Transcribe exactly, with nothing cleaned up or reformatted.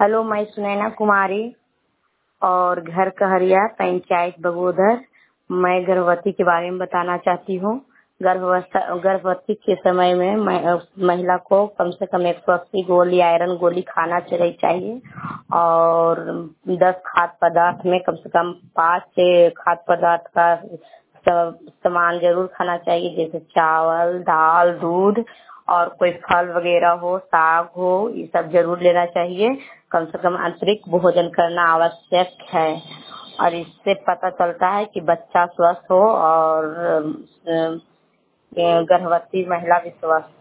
Hello, मैं सुनैना कुमारी और घर कहरिया पंचायत बगोदर। मैं गर्भवती के बारे में बताना चाहती हूँ। गर्भावस्था गर्भवती के समय में महिला को कम से कम एक सौ अस्सी गोली आयरन गोली खाना चाहिए और दस खाद्य पदार्थ में कम से कम पाँच से खाद्य पदार्थ का सामान जरूर खाना चाहिए, जैसे चावल, दाल, दूध और कोई फल वगैरह हो, साग हो, ये सब जरूर लेना चाहिए। कम से कम अतिरिक्त भोजन करना आवश्यक है और इससे पता चलता है कि बच्चा स्वस्थ हो और गर्भवती महिला भी स्वस्थ